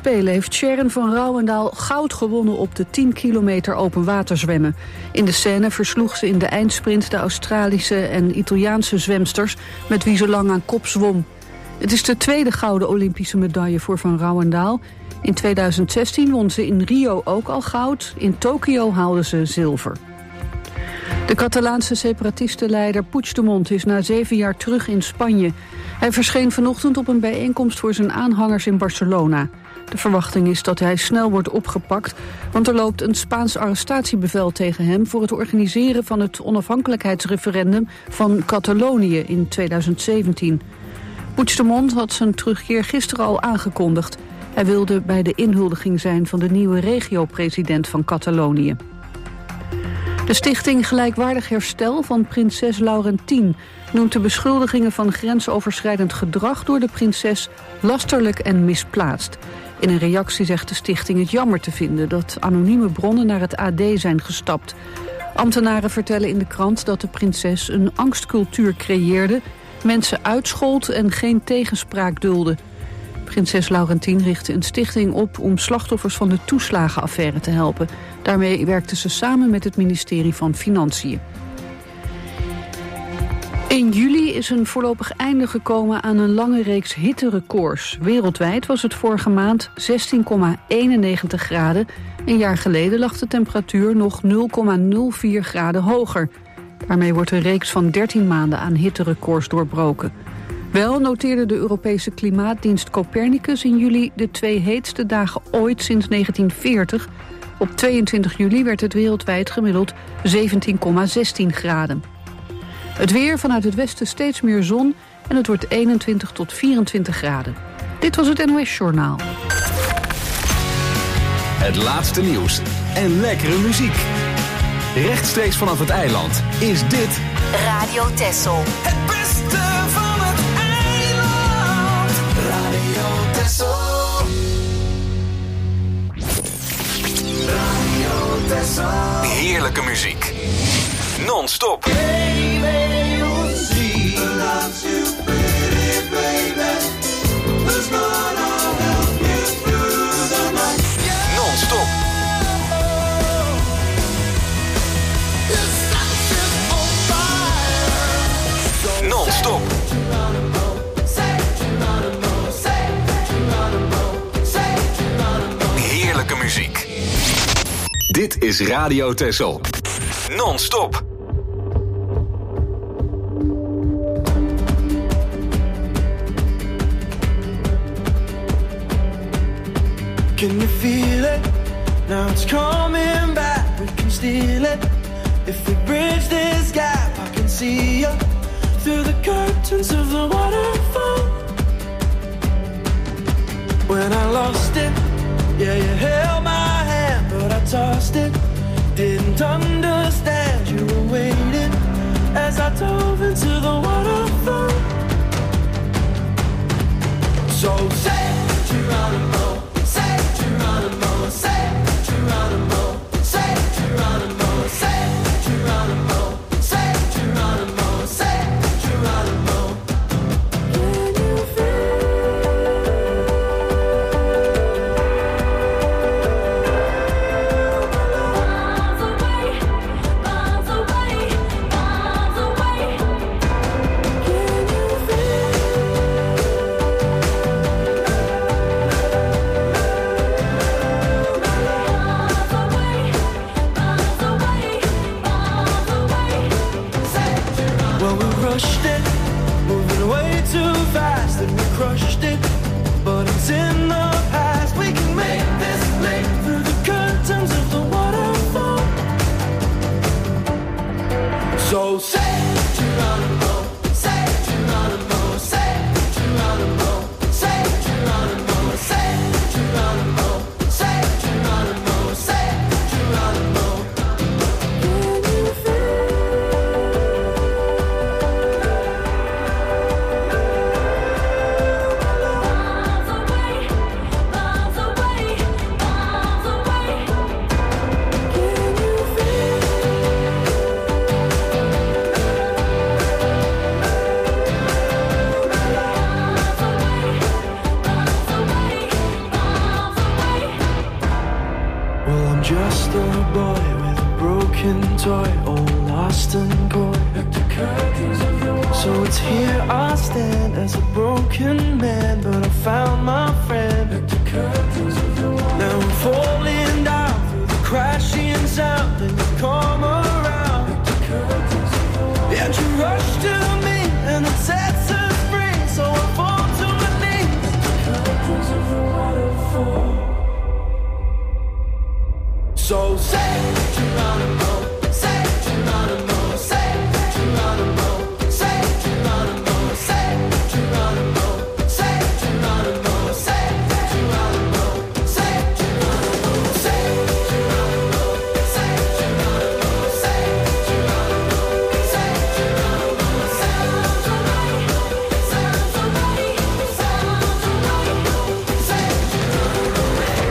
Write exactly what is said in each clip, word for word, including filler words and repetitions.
Spelen heeft Sharon van Rouwendaal goud gewonnen op de tien kilometer open waterzwemmen. In de Seine versloeg ze in de eindsprint de Australische en Italiaanse zwemsters met wie ze lang aan kop zwom. Het is de tweede gouden Olympische medaille voor Van Rouwendaal. In tweeduizend zestien won ze in Rio ook al goud. In Tokio haalde ze zilver. De Catalaanse separatistenleider Puigdemont is na zeven jaar terug in Spanje. Hij verscheen vanochtend op een bijeenkomst voor zijn aanhangers in Barcelona. De verwachting is dat hij snel wordt opgepakt, want er loopt een Spaans arrestatiebevel tegen hem voor het organiseren van het onafhankelijkheidsreferendum van Catalonië in tweeduizend zeventien. Puigdemont had zijn terugkeer gisteren al aangekondigd. Hij wilde bij de inhuldiging zijn van de nieuwe regio-president van Catalonië. De stichting Gelijkwaardig Herstel van prinses Laurentien noemt de beschuldigingen van grensoverschrijdend gedrag door de prinses lasterlijk en misplaatst. In een reactie zegt de stichting het jammer te vinden dat anonieme bronnen naar het A D zijn gestapt. Ambtenaren vertellen in de krant dat de prinses een angstcultuur creëerde, mensen uitschold en geen tegenspraak dulde. Prinses Laurentien richtte een stichting op om slachtoffers van de toeslagenaffaire te helpen. Daarmee werkte ze samen met het ministerie van Financiën. In juli is een voorlopig einde gekomen aan een lange reeks hitterecords. Wereldwijd was het vorige maand zestien komma eenennegentig graden. Een jaar geleden lag de temperatuur nog nul komma nul vier graden hoger. Daarmee wordt een reeks van dertien maanden aan hitterecords doorbroken. Wel noteerde de Europese klimaatdienst Copernicus in juli de twee heetste dagen ooit sinds negentien veertig. Op tweeëntwintig juli werd het wereldwijd gemiddeld zeventien komma zestien graden. Het weer, vanuit het westen steeds meer zon en het wordt eenentwintig tot vierentwintig graden. Dit was het N O S Journaal. Het laatste nieuws en lekkere muziek. Rechtstreeks vanaf het eiland is dit Radio Texel. Het beste van het eiland. Radio Texel. Radio Texel. heerlijke muziek. Non-stop. Non-stop. Non-stop. Heerlijke muziek. Dit is Radio Texel. Non-stop. Can you feel it? Now it's coming back. We can steal it. If we bridge this gap, I can see you through the curtains of the waterfall. When I lost it, yeah, you held my hand, but I tossed it. Didn't understand you were waiting as I dove into the waterfall. So say Geronimo, say Geronimo, say Geronimo, say Geronimo, say Geronimo, say Geronimo, say Geronimo. Can you feel miles away, miles away, miles away? Can you feel just a boy with a broken toy, all lost and coy. So it's here I stand as a broken man, but I found my friend. Now I'm falling down through the crashing sound, and you come around, and you rush to me, and it sets us free. So I fall to my knees at the curtains of the waterfall. So say Geronimo, say Geronimo, say Geronimo, say Geronimo, say Geronimo, say Geronimo, say Geronimo, say Geronimo, say Geronimo, say Geronimo, say Geronimo, say Geronimo, sounds alright, sounds alright, sounds alright, say Geronimo.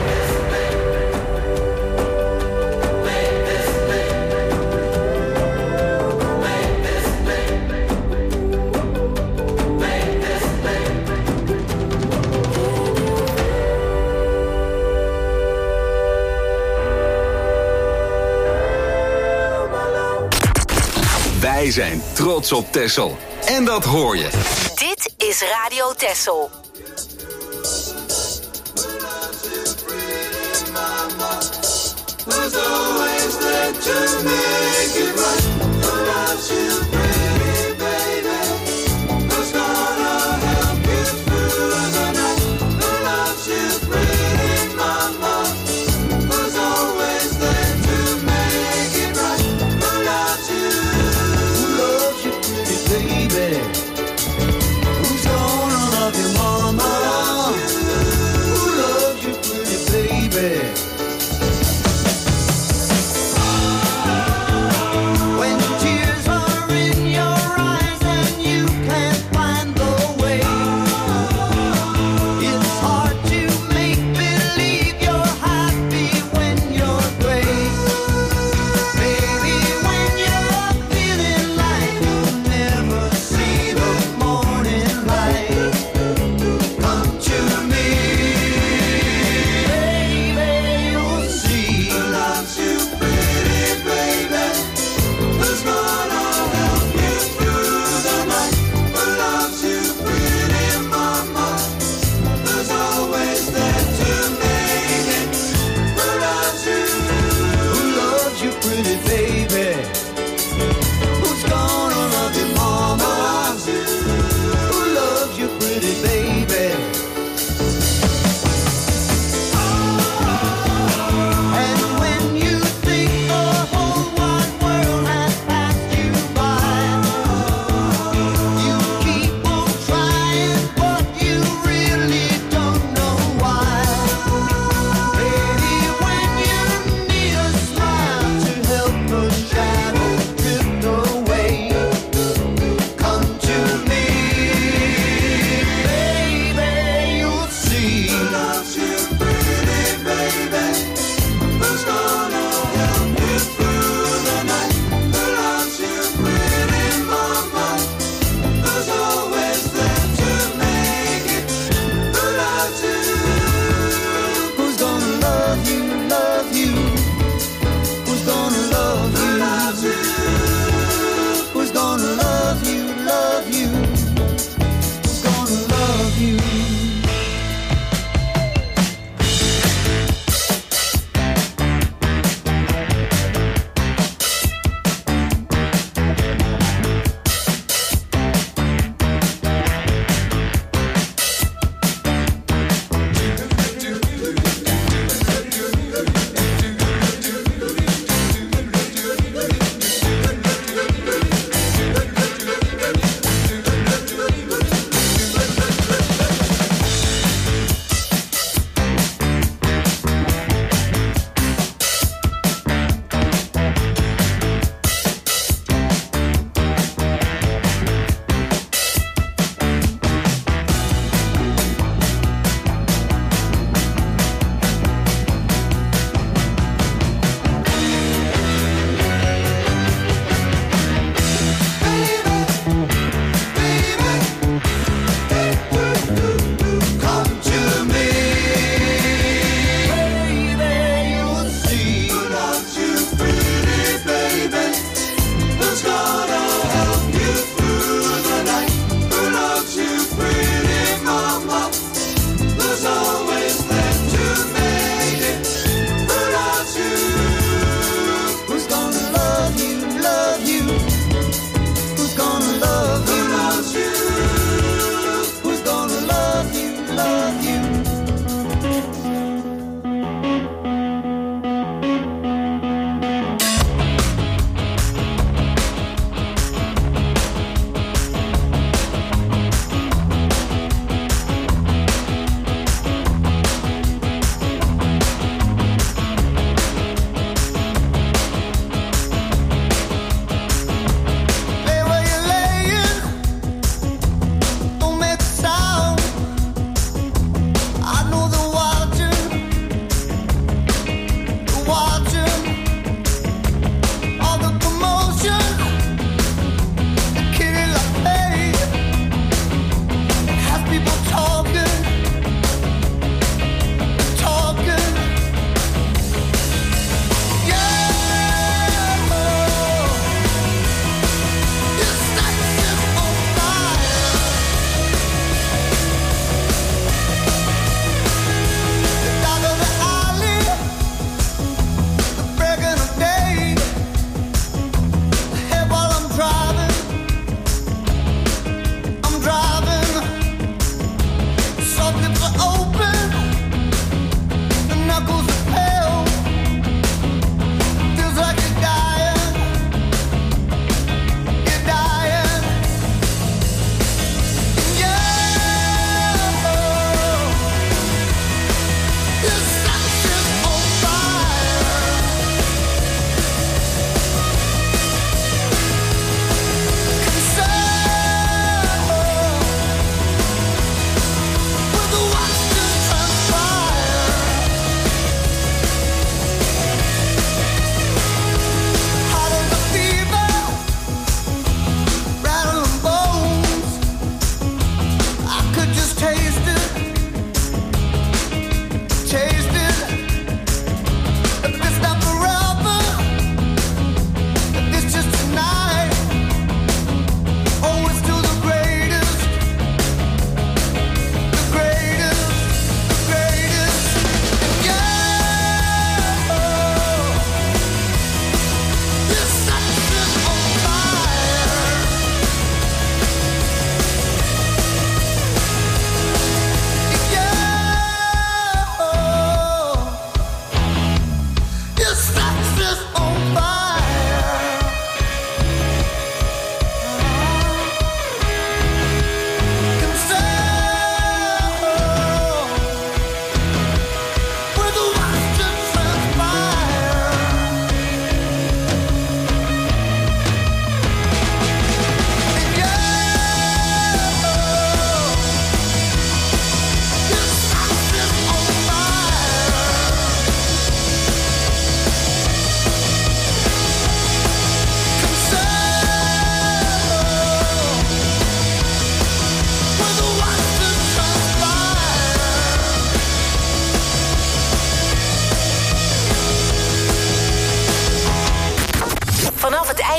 Wij zijn trots op Texel. En dat hoor je. Dit is Radio Texel. There's always there to make it right. Without you, pretty baby, who's gonna help you through the night? Without you, pretty mama, who's always there to make it right? Without you, who loves you, pretty baby? Who's gonna love you, mama? Who loves you, pretty baby?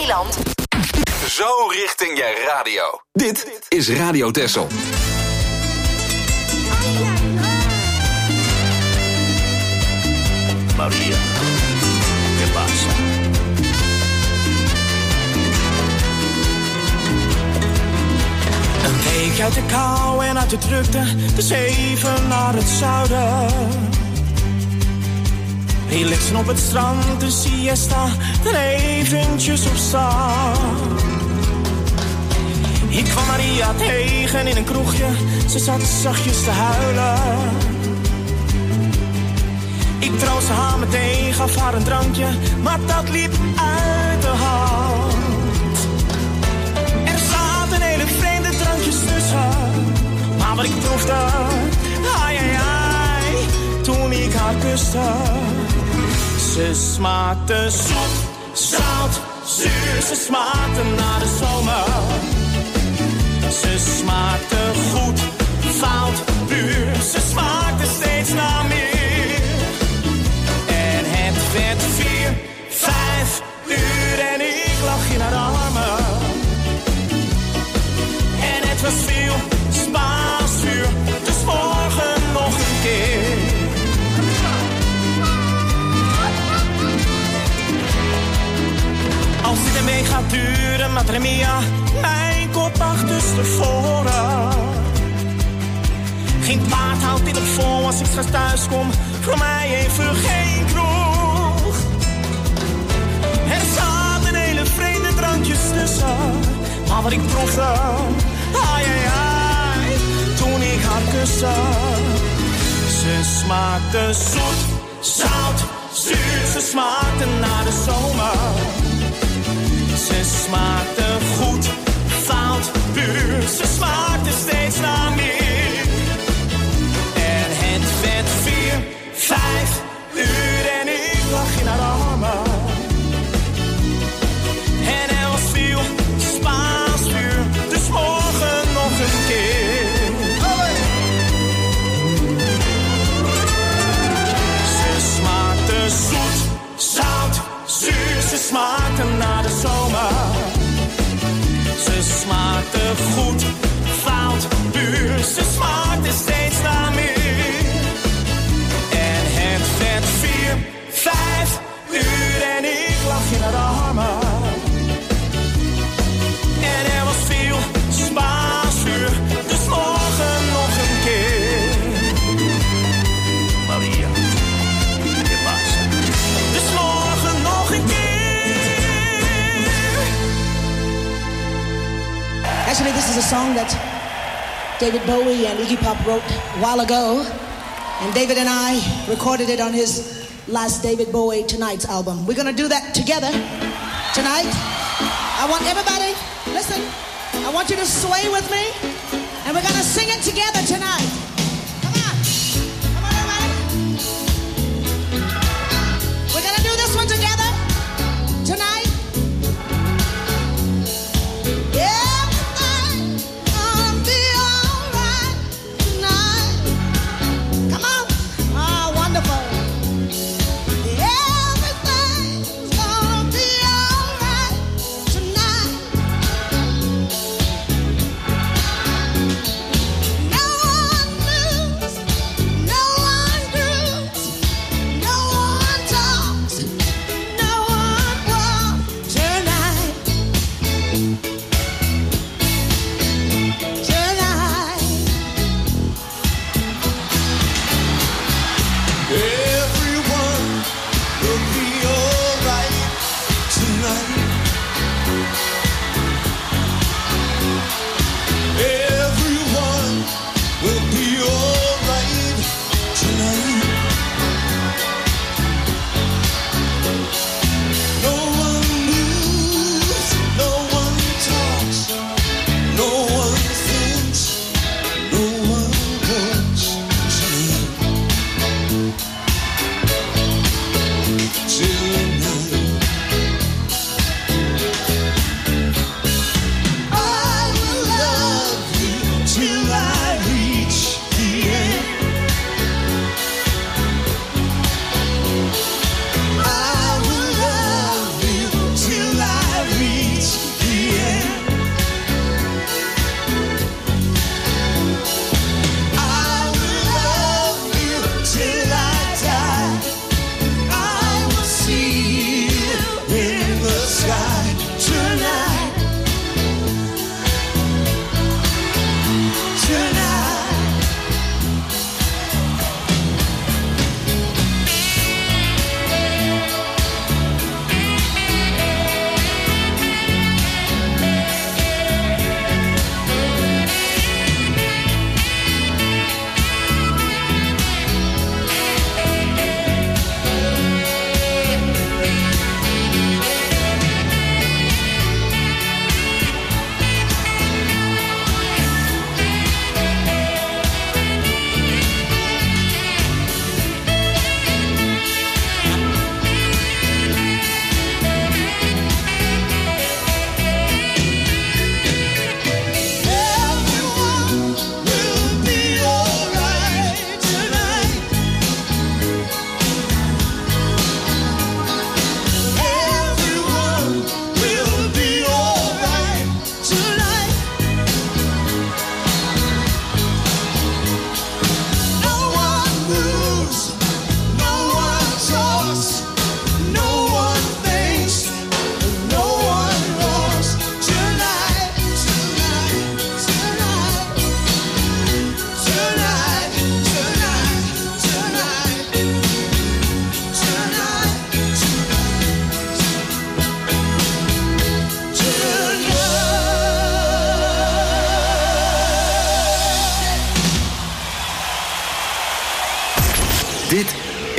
eiland. Zo richting je radio. Dit is Radio Texel. Maria, ¿qué pasa? Een week uit de kou en uit de drukte, dus even naar het zuiden. Relaxen op het strand, de siesta, dan eventjes op staan. Ik kwam Maria tegen in een kroegje, ze zat zachtjes te huilen. Ik troostte haar meteen, gaf haar een drankje, maar dat liep uit de hand. Er zaten hele vreemde drankjes tussen, maar wat ik proefde, ai ai ai, toen ik haar kuste. Ze smaakte zoet, zout, zuur, ze smaakte naar de zomer. Ze smaakte goed, fout, puur, ze smaakte steeds naar meer. En het werd vier, vijf uur en ik lag in haar armen. En het was veel Spaans vuur, dus morgen nog een keer. Als dit een week gaat duren, madre mia, mijn kop achterstevoren. Geen paard houdt dit op vol als ik straks thuis kom, voor mij even geen kroeg. Er zaten hele vreemde drankjes tussen, maar wat ik proefde, ai ai ai, toen ik haar kuste. Ze smaakte zoet, zout, zuur, ze smaakte naar de zomer. Ze smaakte goed, fout, puur, ze smaakte steeds naar meer. En het werd vier, vijf uur en ik lag in haar armen. En er was veel Spaans vuur, dus morgen nog een keer. Ze smaakte zoet, zout, zuur, ze smaakte naar de zomer. Ze smaakte goed, fout, puur, ze smaakte steeds naar meer. En het werd vier, vijf uur en ik lag in haar armen. En er was veel Spaans vuur, dus morgen nog een keer. Maria, ¿qué pasa? Dus morgen nog een keer. Actually, this is a song that David Bowie and Iggy Pop wrote a while ago. And David and I recorded it on his last David Bowie Tonight's album. We're going to do that together tonight. I want everybody, listen, I want you to sway with me. And we're going to sing it together tonight. Come on. Come on, everybody. We're going to do this one together tonight. Yeah. No one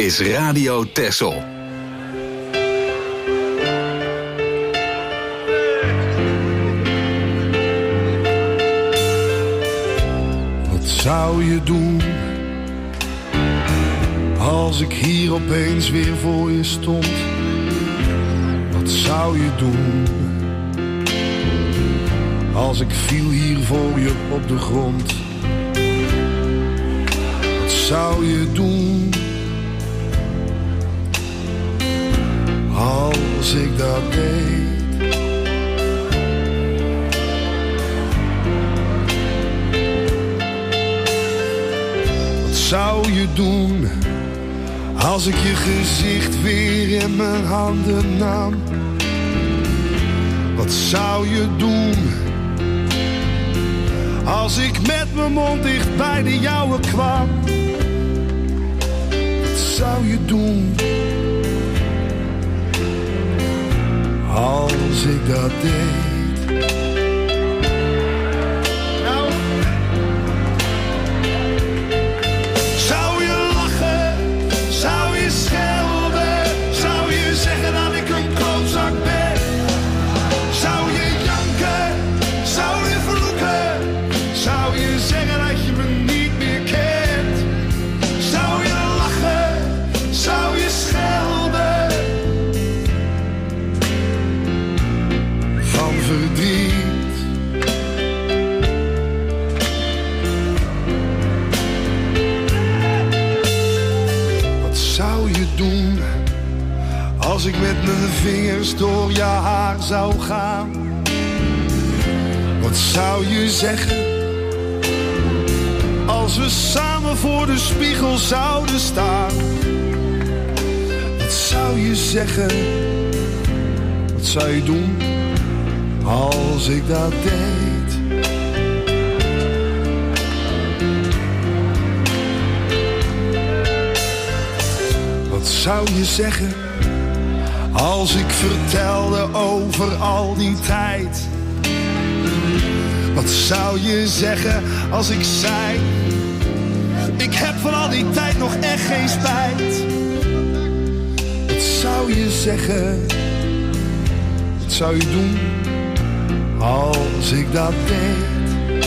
is Radio Texel. Wat zou je doen als ik hier opeens weer voor je stond? Wat zou je doen als ik viel hier voor je op de grond? Wat zou je doen als ik dat deed? Wat zou je doen als ik je gezicht weer in mijn handen nam? Wat zou je doen als ik met mijn mond dicht bij de jouwe kwam? Wat zou je doen als ik dat deed? Nou, zou je lachen, zou je schelden, zou je zeggen dat ik een klootzak ben? Zou je janken, zou je vloeken, zou je zeggen dat je me niet meer kent? Zou je lachen, zou je schelden van verdriet? Wat zou je doen als ik met mijn vingers door je haar zou gaan? Wat zou je zeggen als we samen voor de spiegel zouden staan? Wat zou je zeggen? Wat zou je doen als ik dat deed? Wat zou je zeggen als ik vertelde over al die tijd? Wat zou je zeggen als ik zei, ik heb van al die tijd nog echt geen spijt? Wat zou je zeggen? Wat zou je doen als ik dat deed?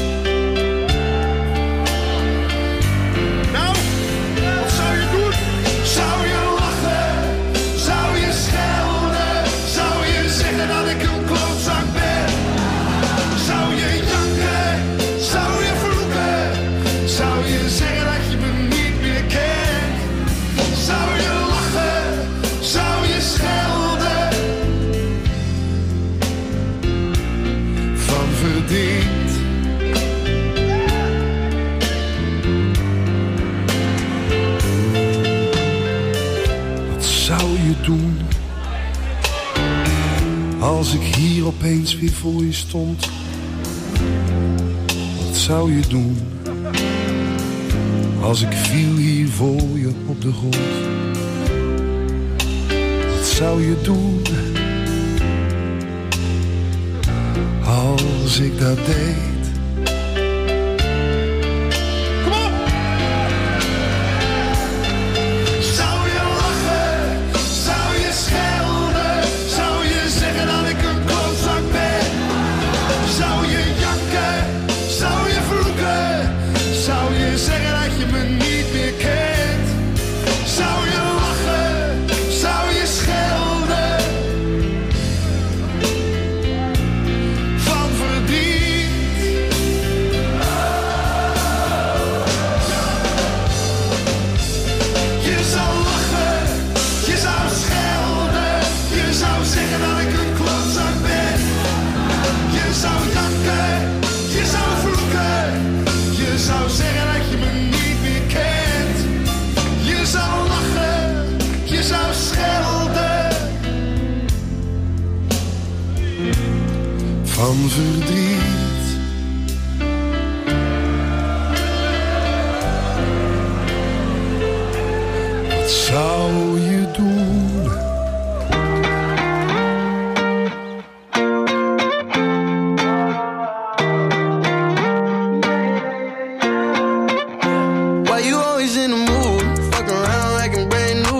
Nou, wat zou je doen? Zou je lachen? Zou je schelden? Zou je zeggen dat ik een klootzak ben? Zou je janken? Zou je vloeken? Zou je zeggen dat je me niet meer kent? Zou je lachen? Zou je schelden van verdriet? Wat zou je doen als ik hier opeens weer voor je stond? Wat zou je doen als ik viel hier voor je op de grond? Wat zou je doen als ik dat deed? Kom op! Zou je lachen? Zou je schelden? Zou je zeggen dat ik een klootzak ben? Zou je janken? Zou je vloeken? Zou je zeggen dat je me niet meer kent? Zou je lachen? Zou je schelden van verdriet? Je zou lachen, je zou schelden, je zou zeggen dat ik een klootzak ben. Je zou janken, je zou vloeken, je zou zeggen dat je me niet meer kent. Je zou lachen, je zou schelden van verdriet. Wat zou je doen? Why you always in the mood? Fuck around like I'm brand new.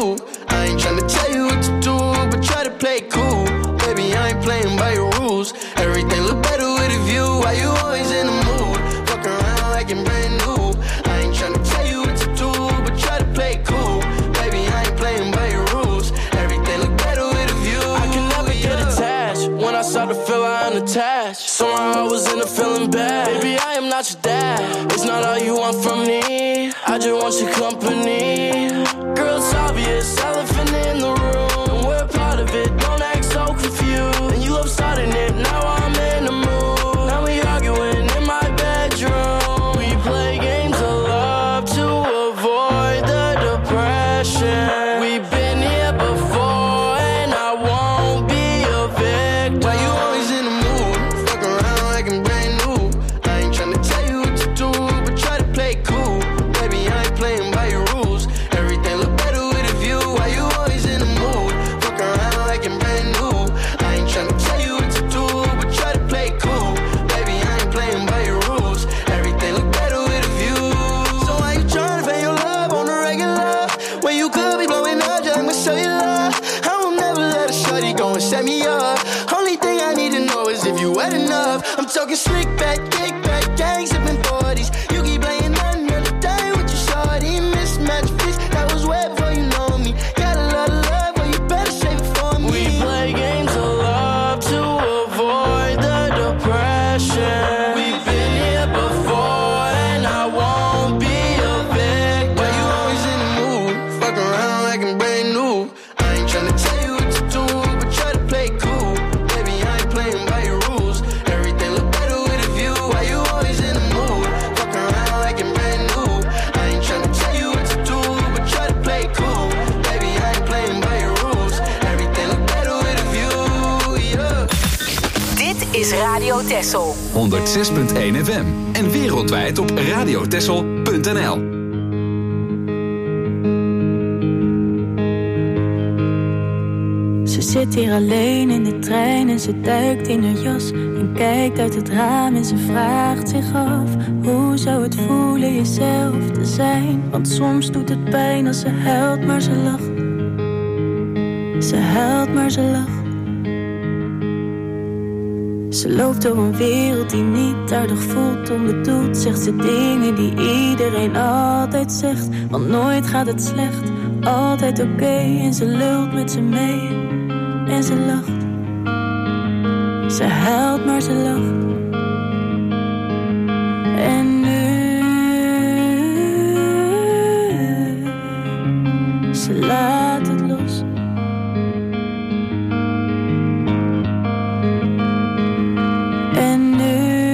and I'm feeling bad. Baby, I am not your dad. It's not all you want from me. I just want your company. Girl, it's obvious, elephant in the room. And we're part of it, don't act so confused. And you love starting it, now I'm in the mood. Now we arguing in my bedroom. We play games of love to avoid the depression. We've been here before and I won't be a victim. Why you always in the mood? Fuck around like I'm brand new. I ain't tryna tell you what to do, but try to play cool. Baby, I ain't playing by your rules. Everything look better with a view. Why you always in the mood? Fuck around like I'm brand new. I ain't tryna tell you what to do, but try to play cool. Baby, I ain't playing by your rules. Everything look better with a view. So why you tryna pay your love on the regular? When you could be blowing up just like my cellular. I will never let a shorty go and set me up. Only thing I need to know is if you wet enough. I'm talking slick back, kick back, gang sipping forties. You keep playing another day with your shorty. Mismatch fish, that was way before you know me. Got a lot of love, but you better save it for me. We play games of love to avoid the depression. We've been here before and I won't be a victim. Why you always in the mood? Fuck around like I'm brand new. I ain't tryna tell you what to do, but try to play cool. Baby, I ain't playing by your rules. Everything look better with a view. Why you always in the mood? Fuck around like I'm brand new. I ain't tryna tell you what to do, but try to play cool. Baby, I ain't playing by your rules. Everything look better with a view, yeah. Dit is Radio Texel. honderd zes punt één F M. En wereldwijd op radiotexel punt n l. Ze zit hier alleen in de trein en ze duikt in haar jas en kijkt uit het raam en ze vraagt zich af: hoe zou het voelen jezelf te zijn? Want soms doet het pijn als ze huilt, maar ze lacht. Ze huilt, maar ze lacht. Ze loopt door een wereld die niet aardig voelt, onbedoeld zegt ze dingen die iedereen altijd zegt. Want nooit gaat het slecht, altijd oké, okay. En ze lult met ze mee en ze lacht. Ze huilt, maar ze lacht. En nu ze laat het los. En nu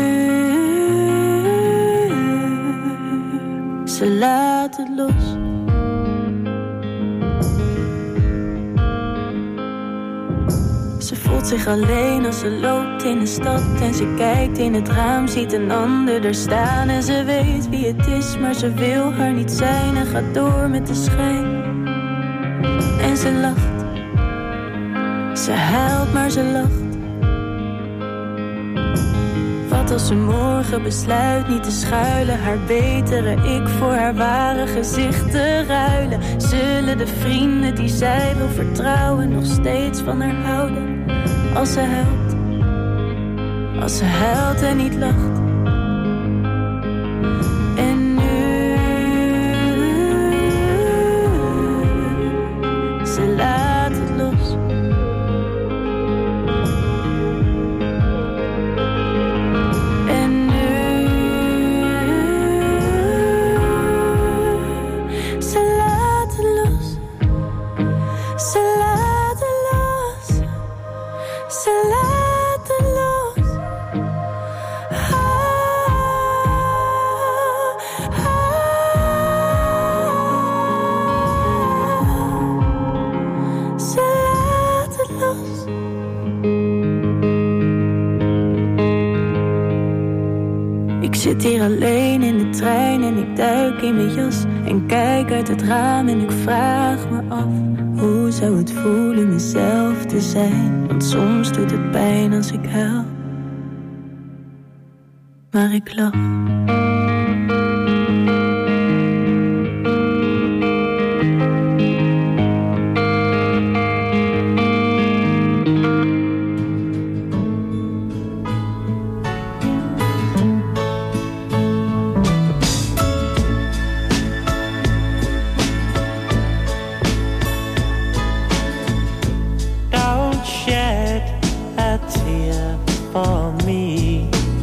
ze laat het los. Ze voelt zich alleen als ze loopt in de stad en ze kijkt in het raam, ziet een ander er staan en ze weet wie het is, maar ze wil haar niet zijn en gaat door met de schijn. En ze lacht. Ze huilt, maar ze lacht. Wat als ze morgen besluit niet te schuilen, haar betere ik voor haar ware gezicht te ruilen? Zullen de vrienden die zij wil vertrouwen nog steeds van haar houden? Als ze huilt, als ze huilt en niet lacht. En nu ze laat het los. En nu ze laat het los. Ze laat het los. Ze laat het los. Ah, ah, ze laat het los. Ik zit hier alleen in de trein en ik duik in mijn jas en kijk uit het raam en ik vraag me af: hoe zou het voelen mezelf te zijn? Want soms doet het pijn als ik huil, maar ik lach. Don't shed a tear for me.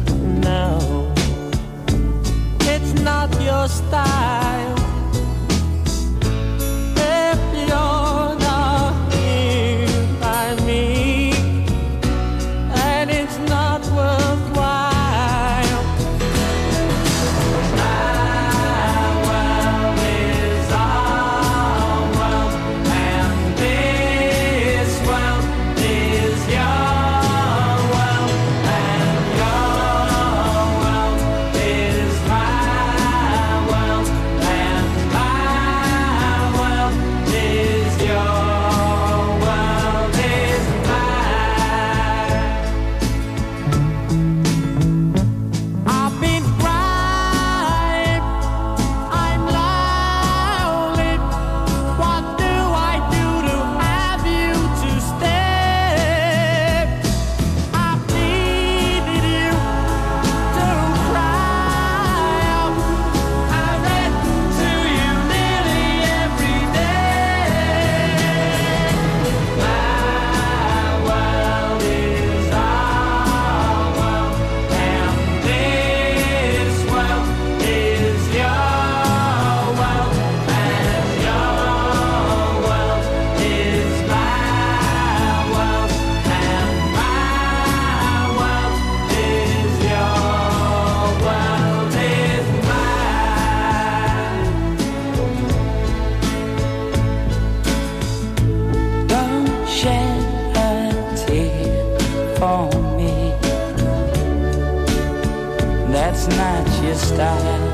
it's not your style.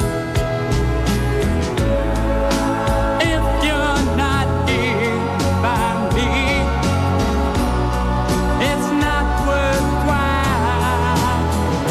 If you're not here by me, it's not worthwhile.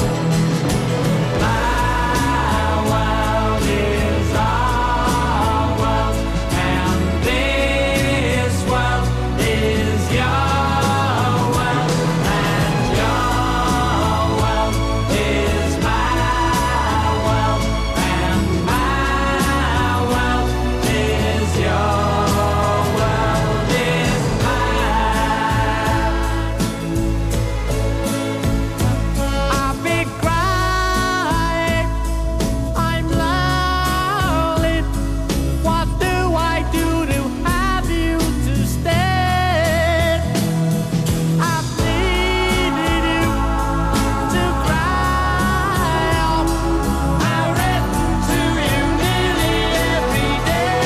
My world is our world, and this world is your world, and your world is my world, and my world is your world is mine. I'll be crying, I'm lonely. What do I do to have you to stay? I've needed you to cry on. I've written to you nearly every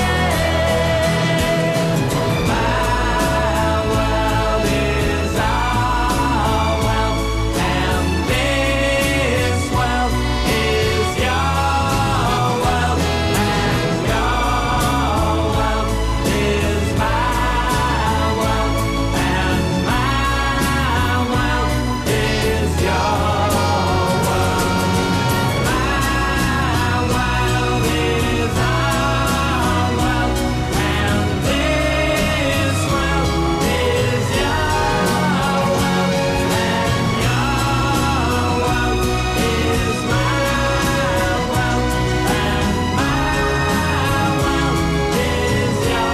day. My world is our world, and this world is your world, and your world is my world, and my world is your world. My world is our world, and this world is your world, and your world is my world, and my world is your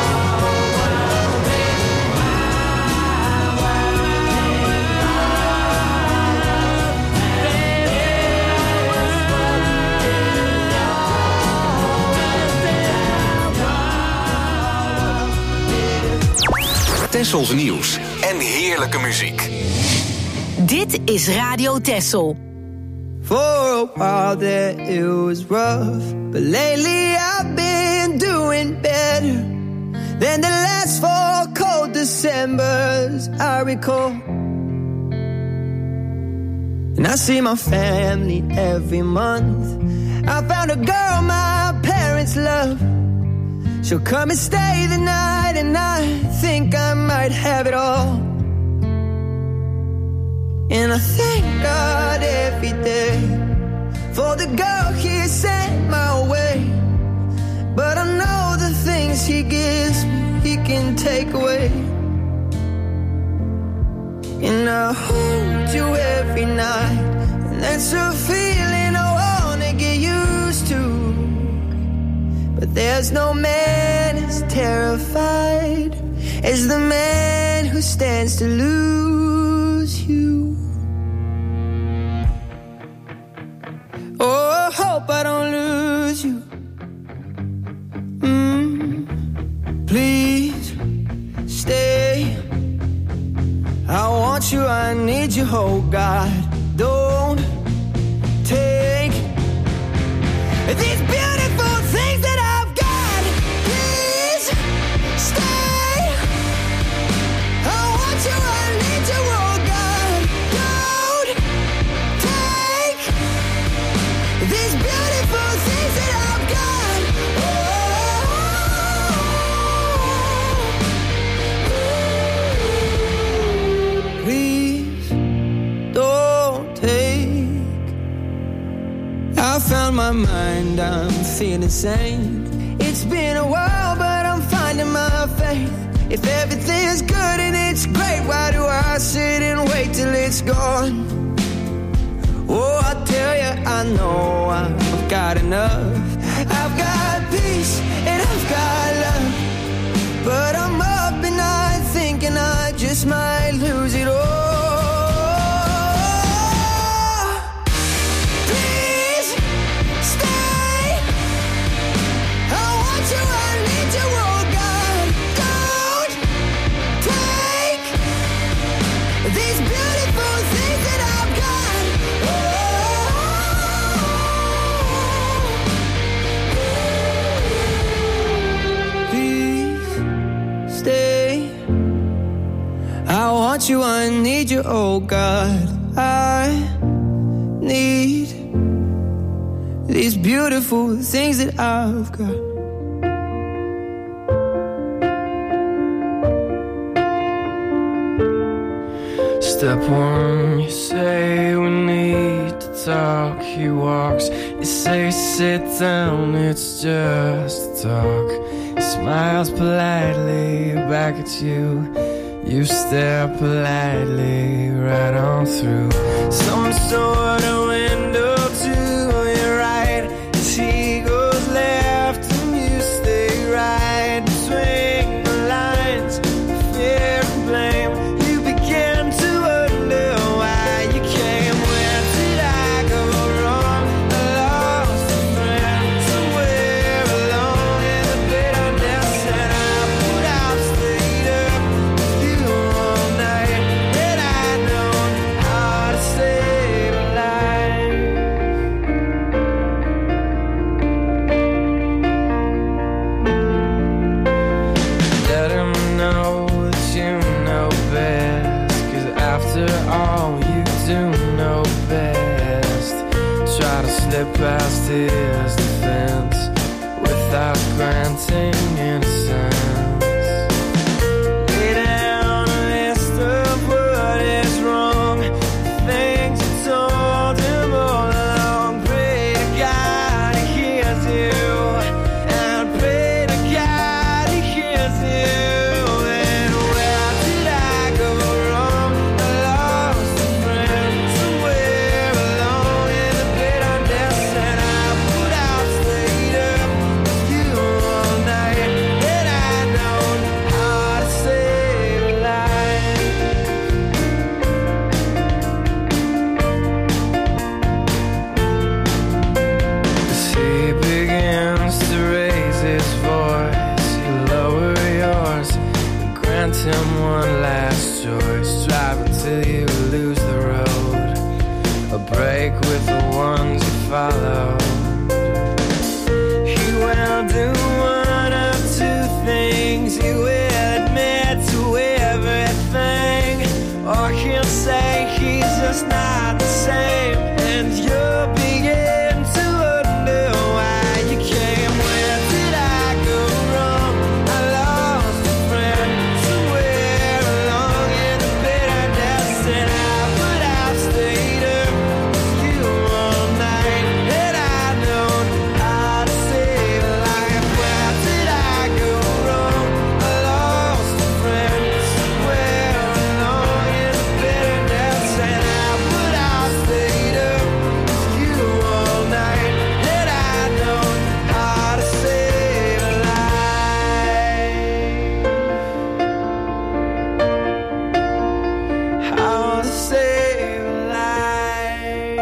Tessels nieuws en heerlijke muziek. Dit is Radio Tessel. For a while there it was rough, but lately I've been doing better than the last four cold Decembers I recall. And I see my family every month. I found a girl my parents love. She'll come and stay the night, and I think I might have it all. And I thank God every day for the girl He sent my way. But I know the things He gives me, He can take away. And I hold you every night, and that's a feeling I wanna get used to. But there's no man as terrified as the man who stands to lose you. Oh, I hope I don't lose you. Mm, please stay. I want you, I need you, oh God. Don't take these beautiful things that I've got. Please stay. I want you, I need you, oh God. Don't take these beautiful things that I've got. Oh, please don't take. I found my mind, I'm feeling sane. It's been a while, but I'm finding my faith. If everything's good and it's great, why do I sit and wait till it's gone? Oh, I tell you, I know I've got enough. I've got peace and I've got love. But I'm up and I thinking I just might lose it all. Please stay. I want you, I need you, oh God. Don't take these beautiful things that I've got. Please stay. I want you, I need you, oh God. I need these beautiful things that I've got. Step one, you say we need to talk. He walks, you say sit down, it's just talk. He smiles politely back at you. You stare politely right on through some sort of window to your right. As he goes left and you stay right between the lines of fear and blame. You begin to wonder why you came. Where did I go wrong? I lost a friend somewhere alone in the bitterness, and I put out, stayed up with you all night. And I know how to save a life. Let him know that you know best, 'cause after all you do know best. Try to slip past his defense without granting innocence. Lay down a list of what is wrong, the things you told him all along. Pray to God he hears you, and pray to God he hears you. And where did I go wrong? I lost a friend somewhere alone in the bitterness, and I put out, stayed up with you all night. And I know how to save a life. As he begins to raise his voice, you lower yours and grant him one last choice. Drive until you lose the road, a break with the ones you follow. He will do one of two things. He will admit to everything, or he'll say he's just not the same, and you'll begin to wonder why you came. Where did I go wrong? I lost a friend somewhere along in the bitterness, and I put out, stayed up with you all night. And I know how to save a life. Where did I go wrong? I lost a friend somewhere along in the bitterness, and I put out, stayed up with you all night. And I know how to save a life. How to save a life.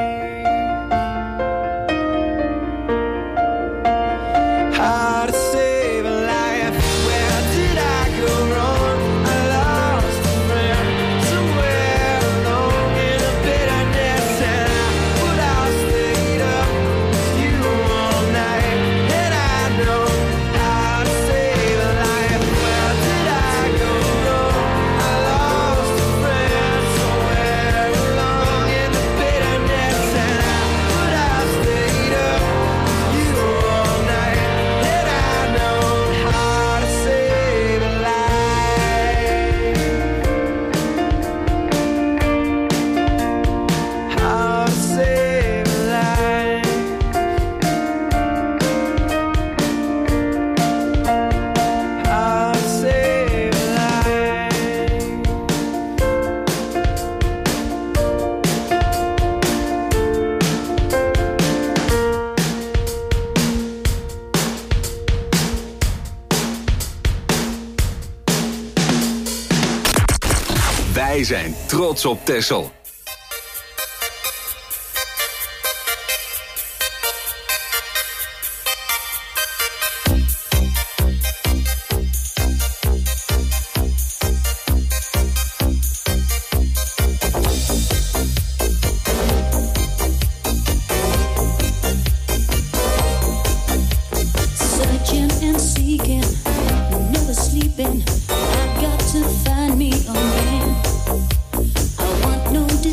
How to save a life. Where did I go wrong? I lost a friend somewhere along in the bitterness, and I put out, stayed up with you all night. And I know how to save a life. Where did I go wrong? I lost a friend somewhere along in the bitterness, and I put out, stayed up with you all night. And I know how to save a life. How to save a life. How to save a life. Wij zijn trots op Texel. Searching and seeking, never sleeping. I've got to find me a man. I want no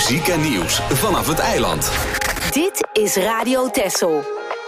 muziek en nieuws vanaf het eiland. Dit is Radio Texel.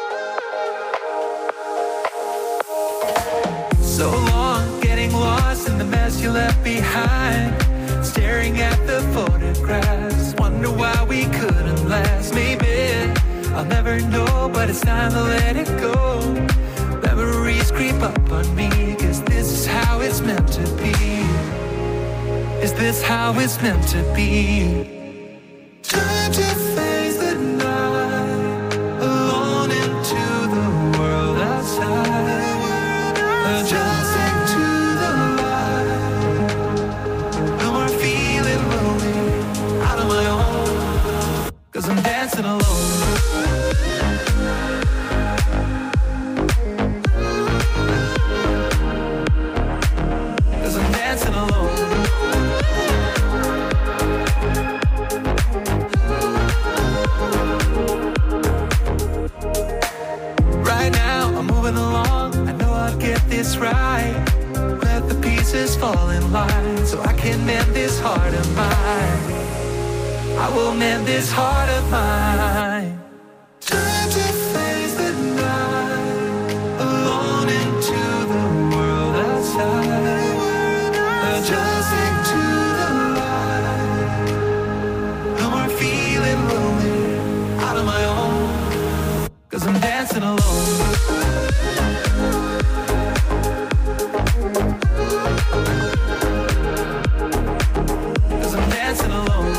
So long getting lost in the mess you left behind. Staring at the photographs, wonder why we couldn't last. Maybe I'll never know, but it's time to let it go. Memories creep up on me, cause this is how it's meant to be. Is this how it's meant to be? Time to face the night, alone into the world outside. Adjusting to the light, no more feeling lonely, out of my own, cause I'm dancing alone. Cause I'm dancing alone. Right now I'm moving along, I know I'll get this right. Let the pieces fall in line so I can mend this heart of mine. I will mend this heart of mine. Time to face the night, alone into the world outside. Adjusting to the light, no more feeling lonely, out of my own, cause I'm dancing alone. Cause I'm dancing alone.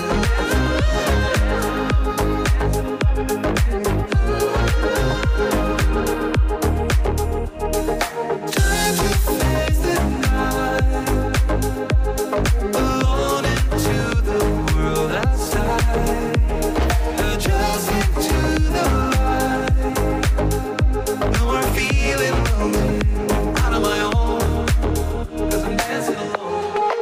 Time to face the night, alone into the world outside. Adjusting to the light, no more feeling lonely, out of my own, cause I'm dancing alone.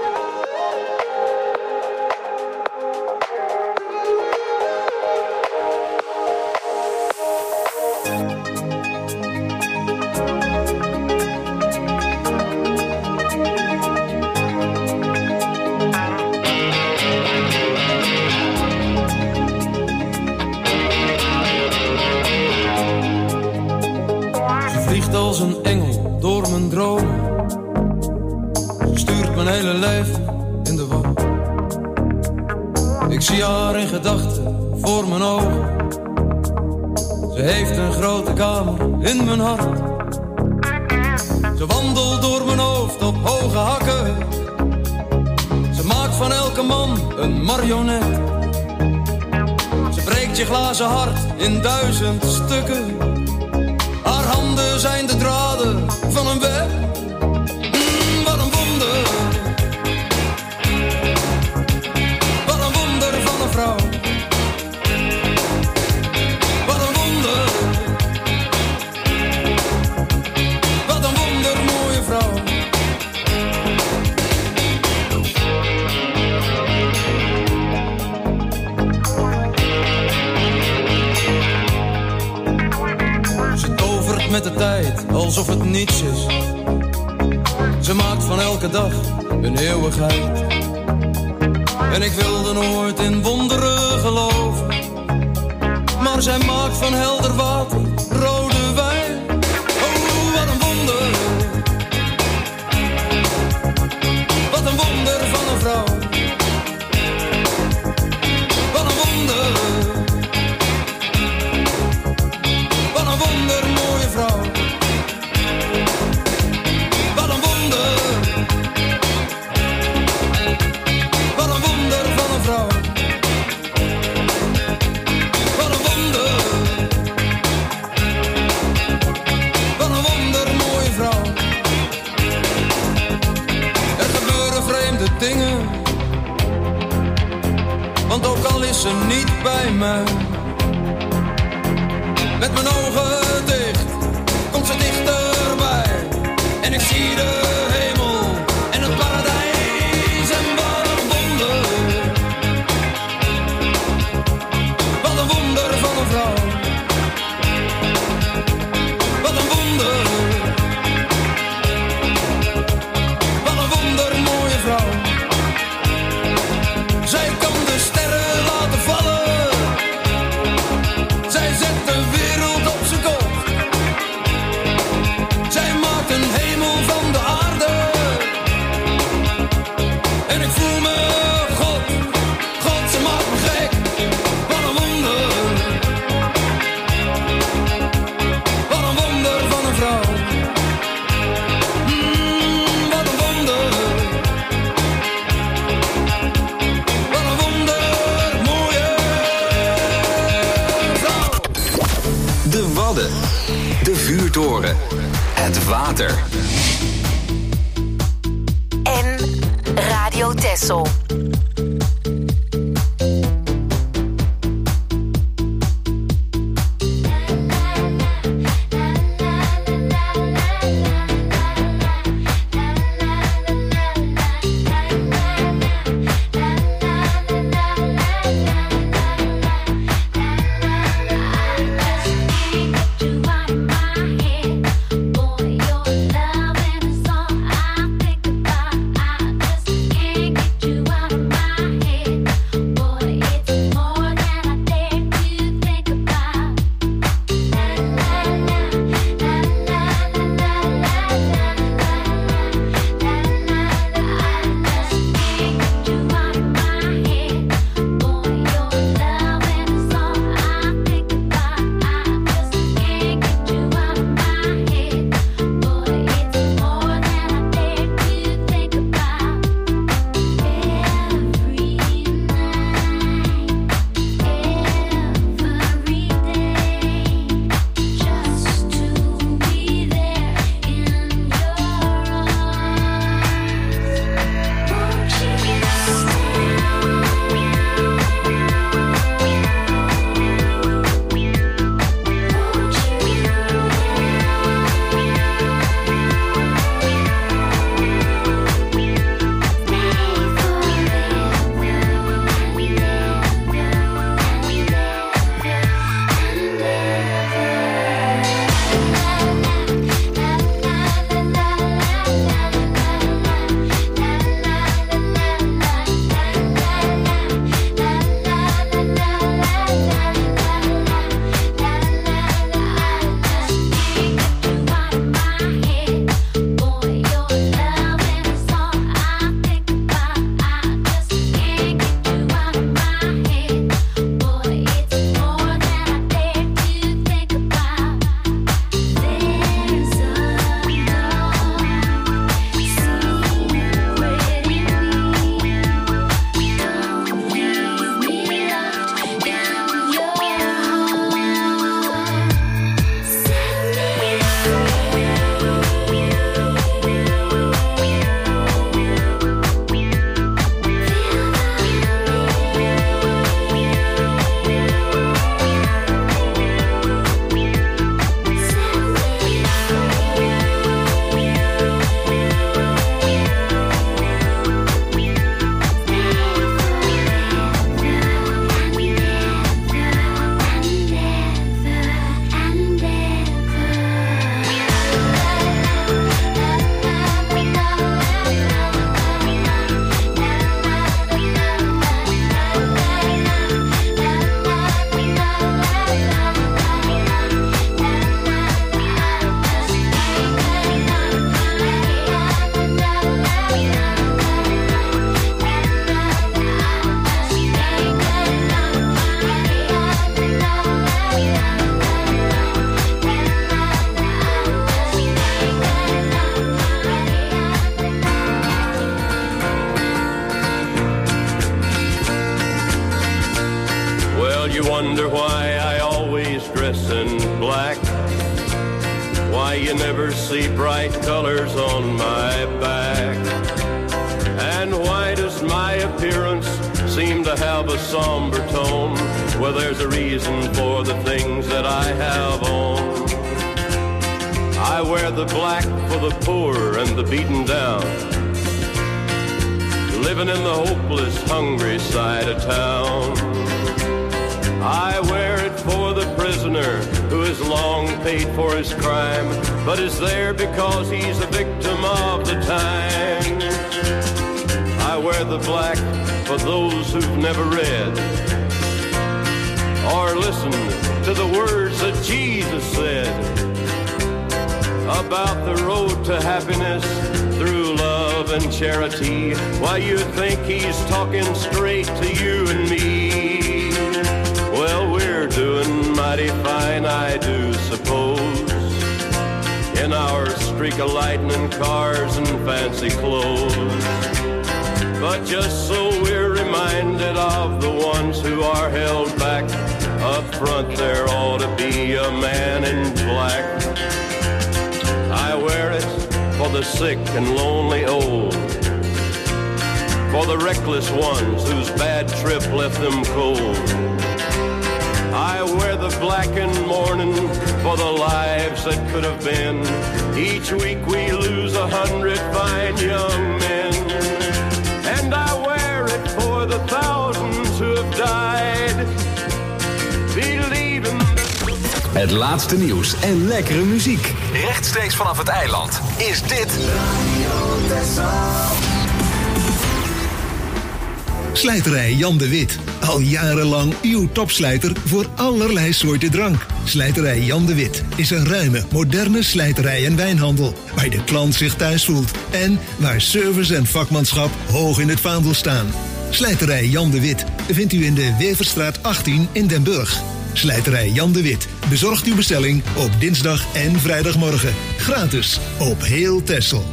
Ze vliegt als een engel door mijn dromen. Ze stuurt mijn hele leven in de war. Ik zie haar in gedachten voor mijn ogen. Ze heeft een grote kamer in mijn hart. Ze wandelt door mijn hoofd op hoge hakken. Ze maakt van elke man een marionet. Ze breekt je glazen hart in duizend stukken. Haar handen zijn de draden van een web. Mm, wat een wonder. Wat een wonder van een vrouw. Wat een wonder. Wat een wonder mooie vrouw. Ze tovert met de tijd alsof het niets is. Ze maakt van elke dag een eeuwigheid. En ik wilde nooit in wonderen geloven, maar zij maakt van helder water rode wijn. Oh, wat een wonder. Wat een wonder van een vrouw. Wat een wonder. Wat een wonder mooie vrouw. Wat een wonder. Wat een wonder van een vrouw. Wat een wonder. Wat een wonder mooie vrouw. Er gebeuren vreemde dingen, want ook al is ze niet bij mij. Met mijn ogen dicht komt ze dichterbij. En ik zie de hemel en het paradijs. En wat een wonder. Wat een wonder van een vrouw. Wat een wonder. Wat een wonder mooie vrouw. Zij kan de sterren laten De Wadden. De vuurtoren. Het water. En Radio Texel. wonder why I always dress in black. Why you never see bright colors on my back. And why does my appearance seem to have a somber tone? Well, there's a reason for the things that I have on. I wear the black for the poor and the beaten down, living in the hopeless, hungry side of town. I wear it for the prisoner who has long paid for his crime, but is there because he's a victim of the time. I wear the black for those who've never read or listened to the words that Jesus said about the road to happiness through love and charity. Why, you think he's talking straight to you and me. Well, we're doing mighty fine, I do suppose, in our streak of lightning cars and fancy clothes. But just so we're reminded of the ones who are held back, Up front there ought to be a man in black. I wear it for the sick and lonely old, for the reckless ones whose bad trip left them cold. I wear the black in mourning for the lives that could have been. Each week we lose a hundred fine young men. And I wear it for the thousands who have died, believing that... Het laatste nieuws en lekkere muziek. Rechtstreeks vanaf het eiland is dit... Radio Texel. Slijterij Jan de Wit. Al jarenlang uw topslijter voor allerlei soorten drank. Slijterij Jan de Wit is een ruime, moderne slijterij en wijnhandel, waar de klant zich thuis voelt en waar service en vakmanschap hoog in het vaandel staan. Slijterij Jan de Wit vindt u in de Weverstraat achttien in Den Burg. Slijterij Jan de Wit bezorgt uw bestelling op dinsdag en vrijdagmorgen. Gratis op heel Texel.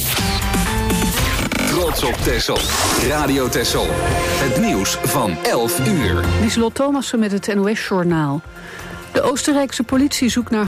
Trots op Texel. Radio Texel. Het nieuws van elf uur. Lieselot Thomassen met het N O S-journaal. De Oostenrijkse politie zoekt naar